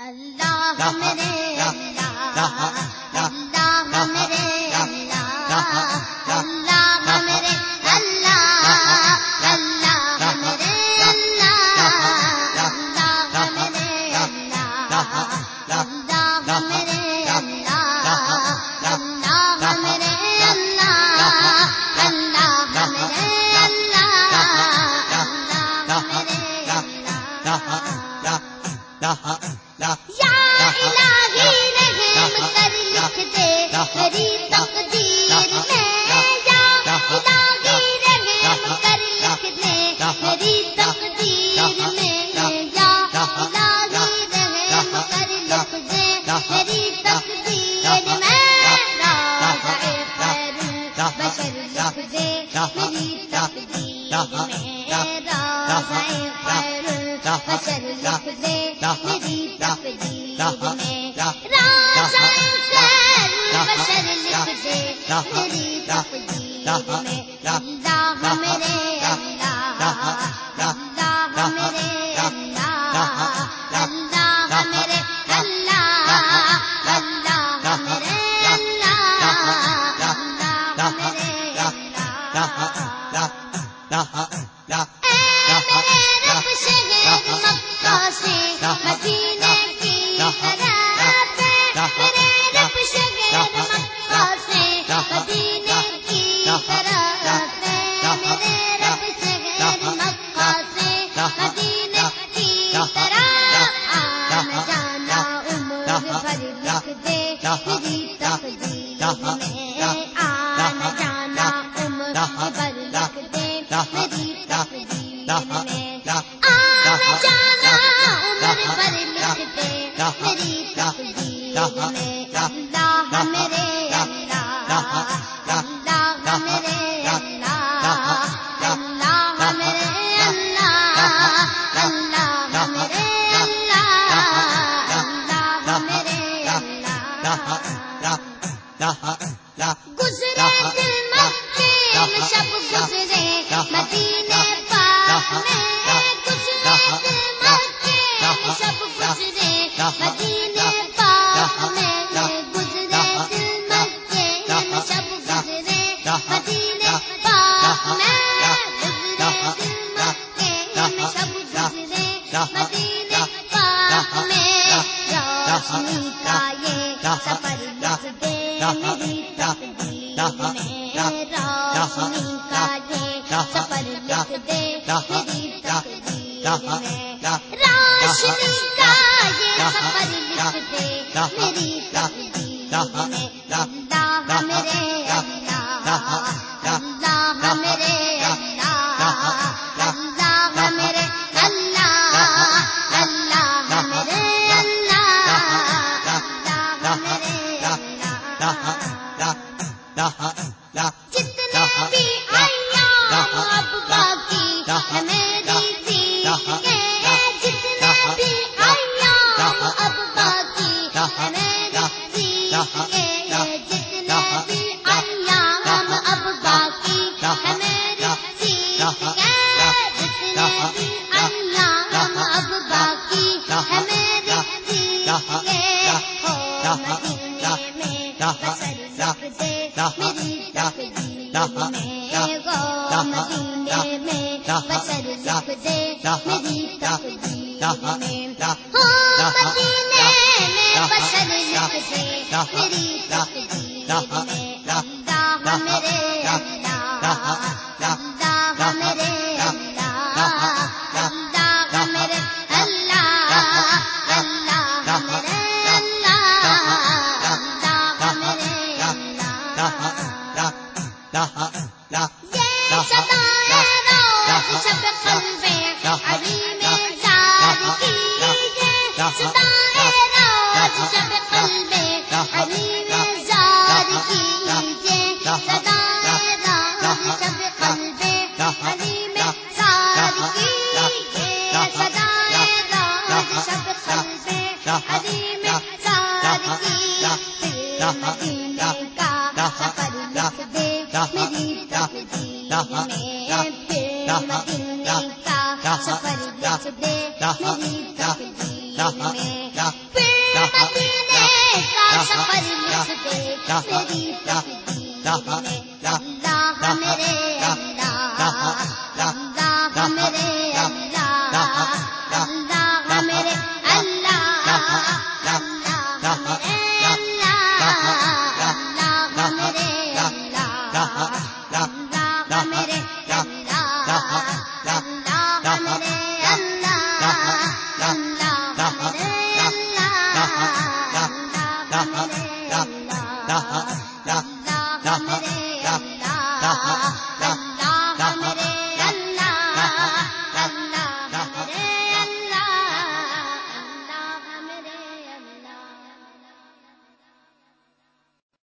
اللہ میرے اللہ اللہ میرے اللہ اللہ میرے اللہ اللہ میرے اللہ اللہ میرے اللہ اللہ میرے اللہ اللہ میرے اللہ اللہ میرے اللہ یا الہی رحم کر لکھ دے میری تقدیر میں، یا الہی رحم کر لکھ دے میری تقدیر میں، یا الہی رحم کر لکھ دے میری تقدیر میں، راز خیر بشر لکھ دے میری تقدیر میں، راز خیر بشر لکھ دے میری تقدیر میں، راز خیر بشر لکھ دے میری تقدیر میں، اللہ میرے اللہ اللہ میرے اللہ اللہ میرے اللہ اللہ میرے اللہ اللہ میرے اللہ رب شہر مکہ سے مدینے کی طرف، میرے رب شہر مکہ سے مدینے کی طرف، میرے رب شہر مکہ سے مدینے کی طرف، آنا جانا عمر بھر لکھ دے میری تقدیر میں، آنا جانا عمر بھر لکھ دے میری تقدیر میں، آنا جانا عمر بھر لکھ دے میری تقدیر میں، اللہ میرے اللہ اللہ میرے اللہ اللہ میرے اللہ اللہ میرے اللہ اللہ میرے اللہ گزرے دل مکے میں شب گزرے مدینے پاک میں، گزرے دل مکے میں شب گزرے مدینے پاک میں، گزرے دل مکے میں شب گزرے مدینے پاک میں، گزرے دل مکے میں شب گزرے مدینے پاک میں، روشنی کا یہ سفر لکھ دے میری تقدیر میں، روشنی کا یہ سفر لکھ دے میری تقدیر میں، روشنی کا یہ سفر لکھ دے میری تقدیر میں، اللہ میرے اللہ اللہ میرے اللہ اللہ میرے اللہ اللہ میرے اللہ اللہ میرے اللہ جتنے بھی ایام اب باقی ہے میری زندگی، جتنے بھی ایام اب باقی ہے میری زندگی، جتنے بھی ایام اب باقی ہے میری زندگی، جتنے بھی ایام اب باقی ہے میری زندگی، ہو مدینے میں بسر لکھ دے میری تقدیر میں، گو مدینے میں بسر لکھ دے میری تقدیر میں، ہو مدینے میں بسر لکھ دے میری تقدیر میں، اللہ میرے اللہ اللہ میرے اللہ اللہ میرے اللہ اللہ میرے اللہ اللہ میرے اللہ یہ صدائے روز شب قلب علی میں زار کیجے، صدائے روز شب قلب علی میں زار کیجے، صدائے روز شب قلب علی میں زار کیجے، صدائے روز شب قلب علی میں زار کیجے، مدینے کا سفر لکھ دے میری تقدیر میں، پھر مدینے کا سفر لکھ دے میری تقدیر میں، سفر لکھ دے تیری تقدیر میں اللہ میرے اللہ اللہ میرے اللہ اللہ میرے اللہ اللہ میرے اللہ اللہ میرے اللہ اللہ میرے اللہ اللہ میرے اللہ